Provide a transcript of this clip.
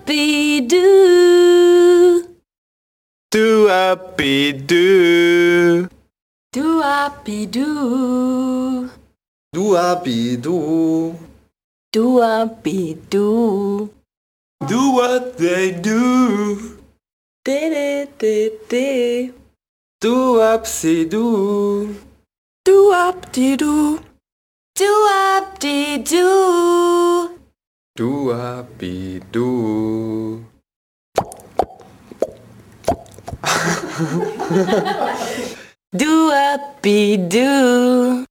Do-a-be-doo. Do-a-be-doo. Do-a-be-doo. Do-a-be-doo. Do-a-be-doo. Do what they do. De-de-de-de. Do-up-see-doo. Do-up-de-doo. Do-up-de-doo. Do-a-be-doo. Do-up-be-doo.